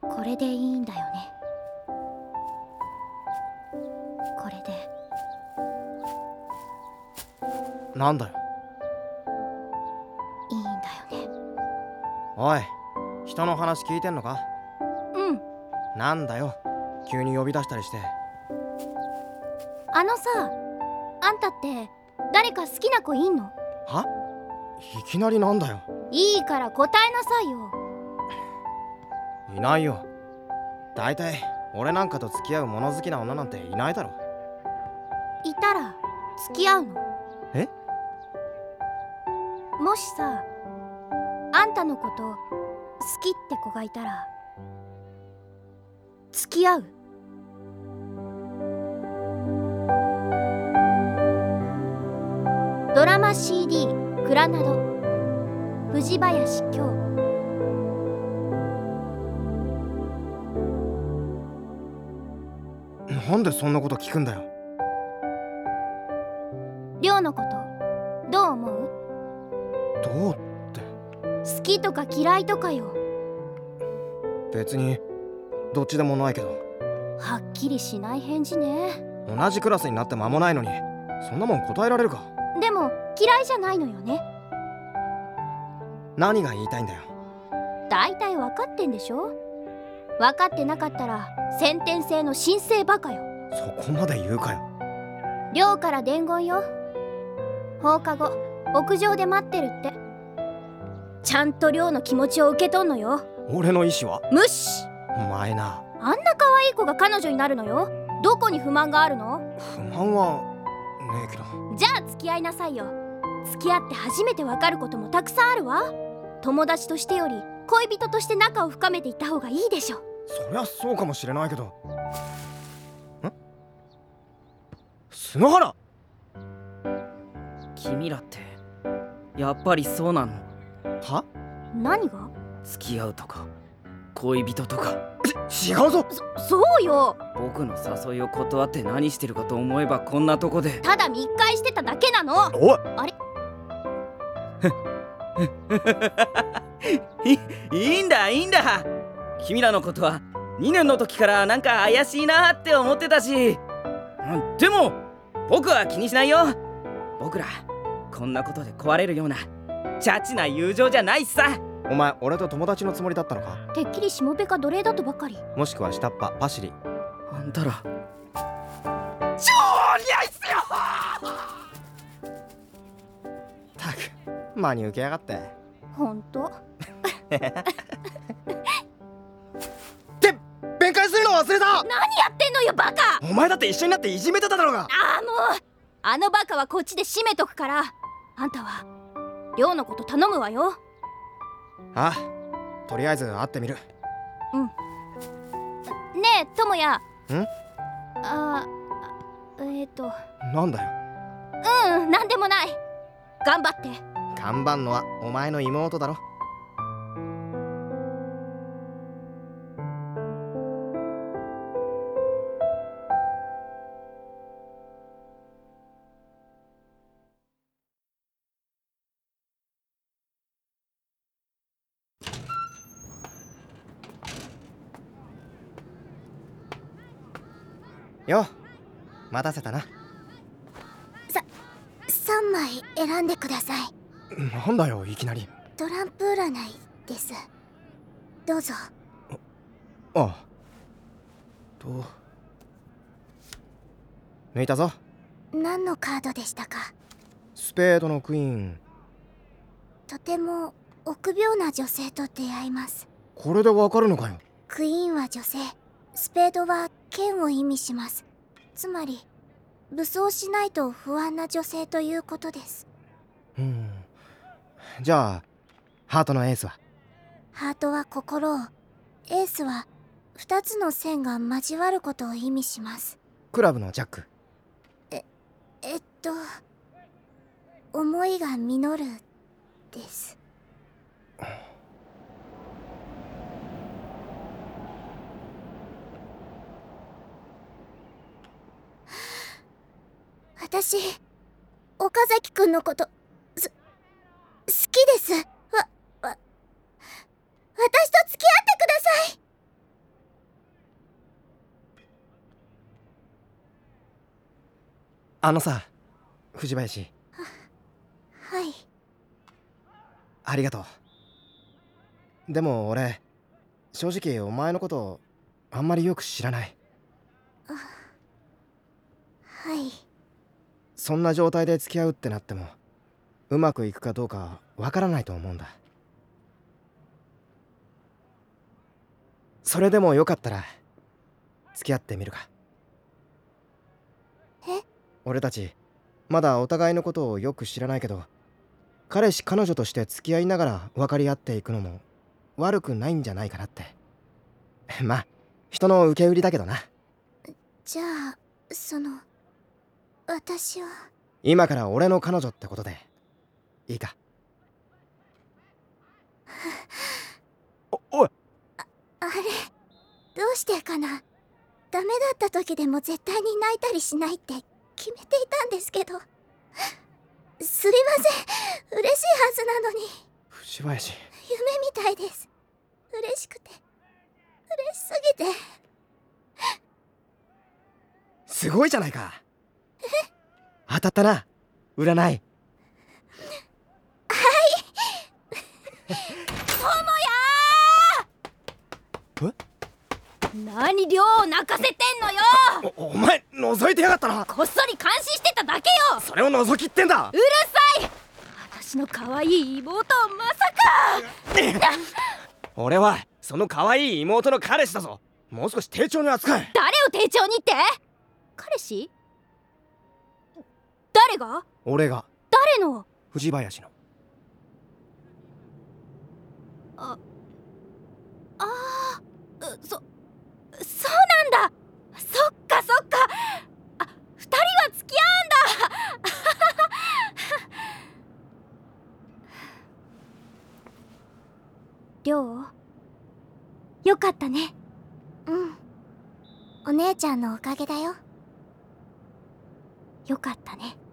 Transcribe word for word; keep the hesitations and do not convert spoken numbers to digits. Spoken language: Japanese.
これでいいんだよね。これで。 なんだよ。 いいんだよね。 おい、人の話聞いてんのか？ うん。 なんだよ、急に呼び出したりして。 あのさ、あんたって誰か好きな子いんの？ は？いきなりなんだよ。 いいから答えなさいよ。 いないよ。だいたい俺なんかと付き合う物好きな女なんていないだろ。 いたら付き合うの？ え？ もしさ、あんたのこと好きって子がいたら付き合う？ドラマ シーディー クラナド藤林京。 なんでそんなこと聞くんだよ。 亮のことどう思う？ どうって。 好きとか嫌いとかよ。 別にどっちでもないけど。 はっきりしない返事ね。 同じクラスになって間もないのにそんなもん答えられるか。 でも嫌いじゃないのよね。 何が言いたいんだよ。 だいたい分かってんでしょ。分かってなかったら先天性の新生バカよ。 そこまで言うかよ。 亮から伝言よ。放課後屋上で待ってるって。ちゃんと亮の気持ちを受け取んのよ。 俺の意思は？ 無視。 お前な。 あんな可愛い子が彼女になるのよ。どこに不満があるの？ 不満はねえけど。 じゃあ付き合いなさいよ。付き合って初めて分かることもたくさんあるわ。友達としてより恋人として仲を深めていった方がいいでしょ。 そりゃそうかもしれないけど。ん？篠原！ 君らってやっぱりそうなの？ は？ 何が？ 付き合うとか恋人とか。 違うぞ。 そ、そうよ。 僕の誘いを断って何してるかと思えばこんなとこで。 ただ密会してただけなの。 おい。 あれ？ い, いいんだいいんだ。君らのことはにねんの時からなんか怪しいなって思ってたし。でも僕は気にしないよ。僕らこんなことで壊れるようなチャチな友情じゃないさ。 お前俺と友達のつもりだったのか？ てっきりしもべか奴隷だとばかり。 もしくは下っ端パシリ。 あんたら超似合いっすよ。 たく真に受けやがって。 ほんと？ って弁解するの忘れた。 何やってんのよバカ。 お前だって一緒になっていじめてただろうが。 ああもう、あのバカはこっちで閉めとくから。あんたは亮のこと頼むわよ。 ああ、とりあえず会ってみる。 うん。ねえ智也。ん？あえーとなんだよ。 うん、なんでもない。頑張って。 頑張んのはお前の妹だろ。よ、待たせたな。 さ、さんまい選んでください。 なんだよいきなり。 トランプ占いです。どうぞ。 ああ。と抜いたぞ。 何のカードでしたか？ スペードのクイーン。 とても臆病な女性と出会います。 これでわかるのかよ。 クイーンは女性、スペードは剣を意味します。つまり武装しないと不安な女性ということです。 うん。じゃあハートのエースは？ ハートは心を、エースは二つの線が交わることを意味します。 クラブのジャック。 ええっと思いが実るです。私、岡崎くんのことす好きです。わわ私と付き合ってください。 あのさ、藤林。 はい。 ありがとう。でも俺、正直お前のことあんまりよく知らない。 あ、はい。 そんな状態で付き合うってなってもうまくいくかどうかわからないと思うんだ。それでもよかったら付き合ってみるか。 え？ 俺たちまだお互いのことをよく知らないけど、彼氏彼女として付き合いながら分かり合っていくのも悪くないんじゃないかなって。まあ人の受け売りだけどな。 じゃあその私は今から俺の彼女ってことでいいか？おおい、 あれ、どうしてかな。ダメだった時でも絶対に泣いたりしないって決めていたんですけど。すみません、嬉しいはずなのに。 藤林。 夢みたいです。嬉しくて嬉しすぎて。 すごいじゃないか。当たったな、占い。はい。 友也ー。何亮を泣かせてんのよ。 お, お前覗いてやがったな。 こっそり監視してただけよ。 それを覗きってんだ。 うるさい。私の可愛い妹をまさか。 俺はその可愛い妹の彼氏だぞ。もう少し丁重に扱え。 誰を丁重にって？彼氏？誰が？ 俺が。 誰の？ 藤林の。 ああー、そそうなんだ。そっかそっか。あ、二人は付き合うんだ。亮、よかったね。うん、お姉ちゃんのおかげだよ。よかったね。